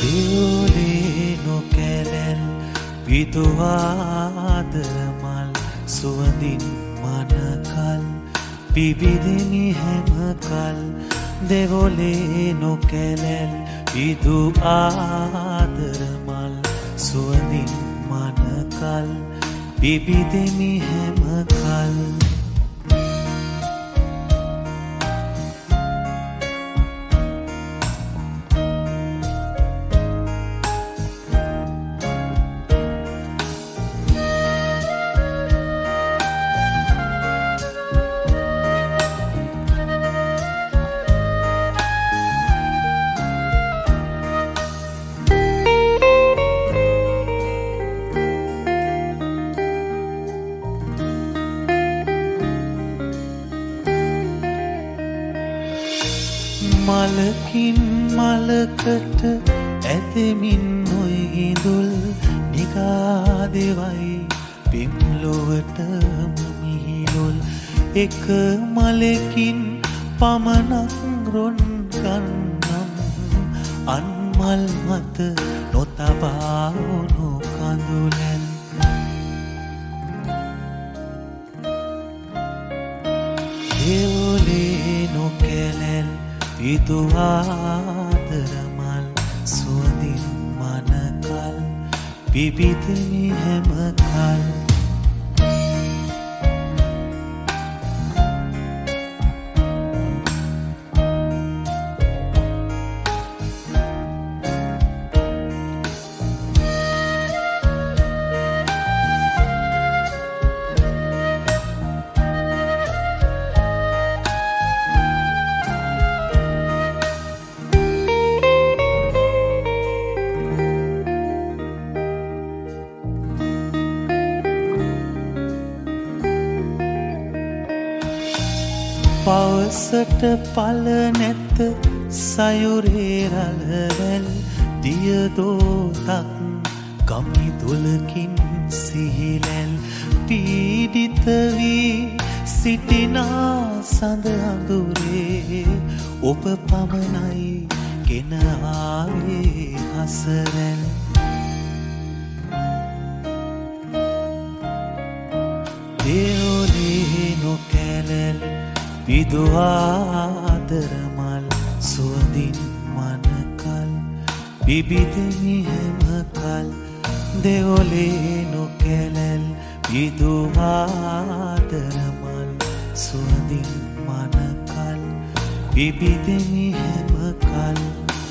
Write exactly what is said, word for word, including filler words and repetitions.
දෙවොලේ නොකැලැල් විදුවාදරමල් සුවඳින් මනකල් පිබිදෙමි හැමකල් දෙවොලේ නොකැලැල් විදුආදරමල් සුවඳින් මනකල් පිබිදෙමි හැමකල් මලකින් මලකට ඇතෙමින් නොයිදුල් නිගාදෙවයි පිම්ලොවටම මිහිලොල් එක මලකින් පමණක් රොන් ගන්නම් අන්මල් මත නොතබා වුණු කඳුලැල් දෙවොලේ නොකැලැල් විදුආදරමල් සුවඳින් මනකල් පිබිදෙමි හැමකල් පවසට පල නැත සයුරේ රළවැල් දියදෝතක් ගමිදුලකින් සිහිලැල් පීඩිත වී සිටිනා සඳ අඳුරේ ඔබ පමණයි ගෙන ආවේ හසරැල් දෙවොලේ නොකැලැල් විදුආදරමල් සුවඳින් මනකල් පිබිදෙමි හැමකල් දෙවොලේ නොකැලැල් විදුආදරමල් සුවඳින් මනකල් පිබිදෙමි හැමකල්